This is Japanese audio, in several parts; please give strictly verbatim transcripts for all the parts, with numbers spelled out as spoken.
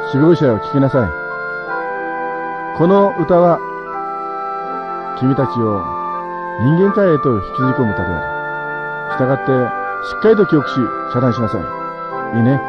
死亡者を聞きなさい。この歌は君たちを人間界へと引きずり込む歌である。したがってしっかりと記憶し遮断しなさい。いいね。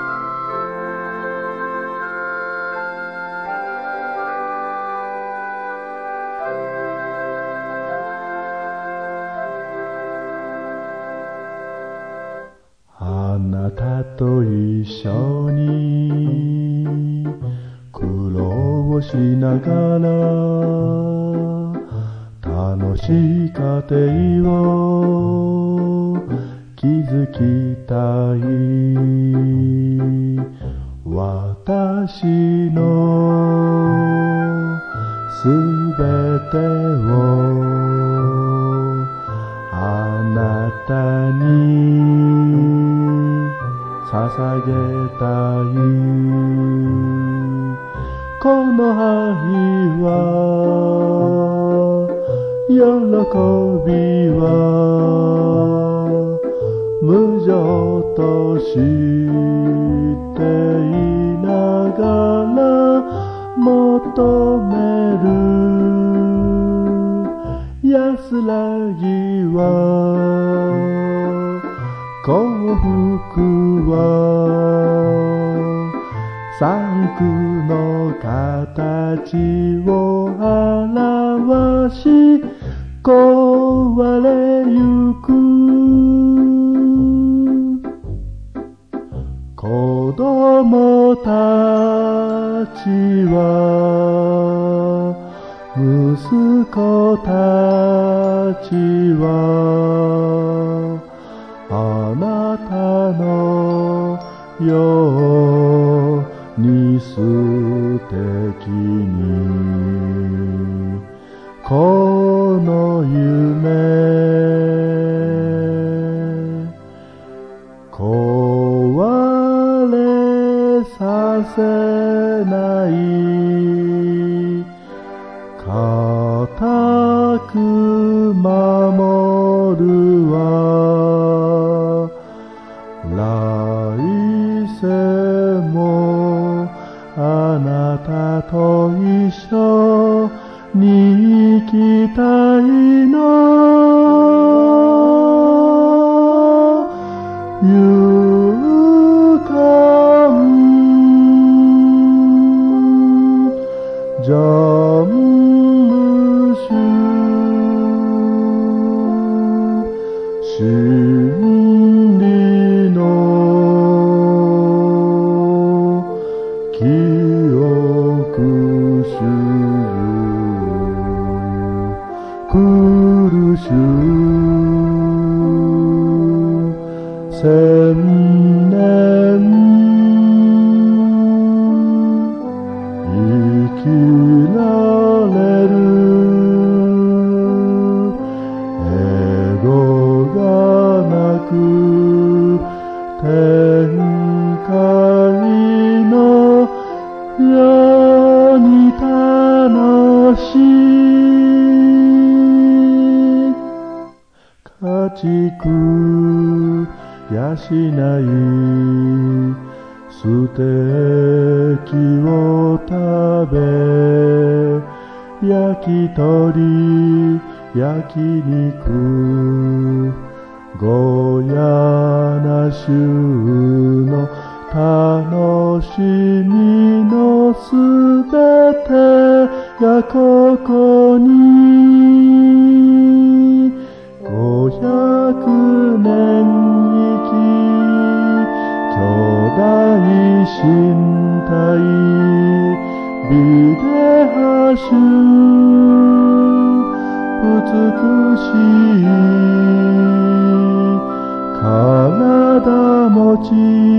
あなたと一緒に苦労をしながら楽しい家庭を築きたい。私のすべてをあなたに捧げたい。この愛は喜びは無常としていながら求める安らぎは幸福は三苦の形を表し壊れゆく。子供たちは息子たちはあなたのように素敵にこの夢壊れさせない固く守るわ。来世もあなたと一緒に生きたいの。勇敢成就真理の記憶主苦しゅ千年生きられるエゴがなく天界のように楽しい家畜養いステーキを食べ焼き鳥焼き肉ゴヤな衆の楽しみのすべてがここにごひゃくねん生き巨大身体美ではしゅ美しい体持ち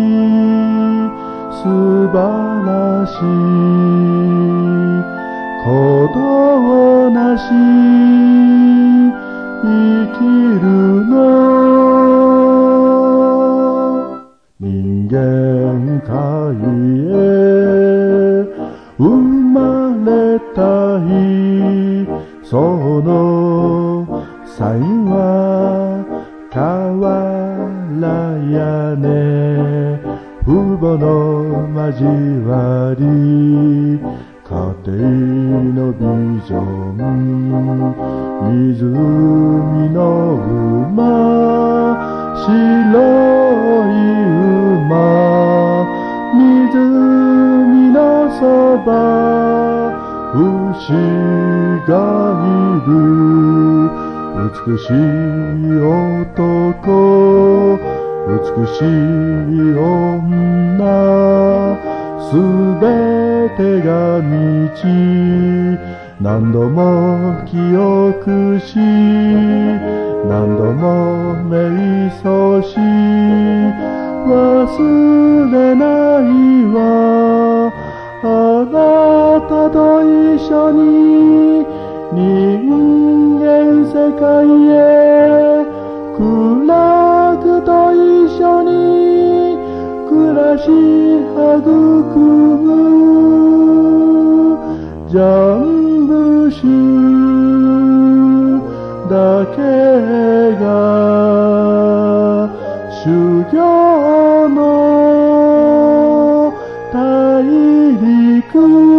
素晴らしい鼓動なし生きるの人間界へ生まれたいそのサインは瓦屋根父母の交わり家庭のビジョン湖の馬白い馬湖のそば牛がいる美しい男美しい女すべてが道何度も記憶し何度も瞑想し忘れないわあなたと一緒に人間世界へ苦楽と一緒に暮らし育むジャンブシュだけが修行の大陸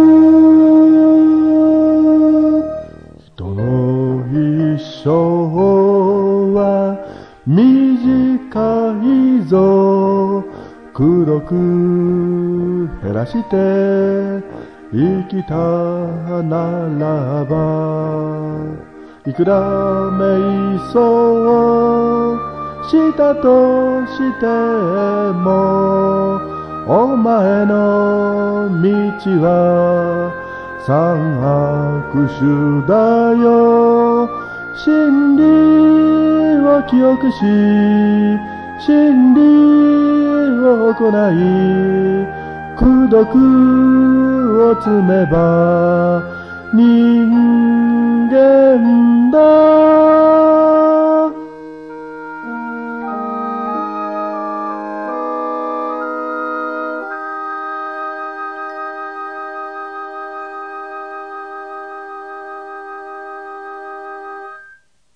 人の一生は短いぞ黒く減らして生きたならばいくら瞑想したとしてもお前の道は三悪種だよ真理を記憶し真理を行い功徳を積めば人間だ